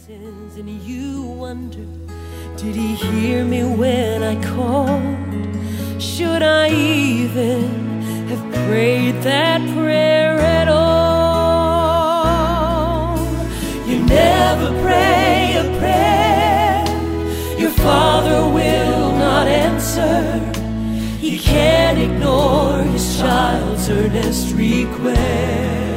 sins, and you wonder, did he hear me when I called? Should I even have prayed that prayer at all? You never pray a prayer your Father will not answer. He can't ignore his child's earnest request.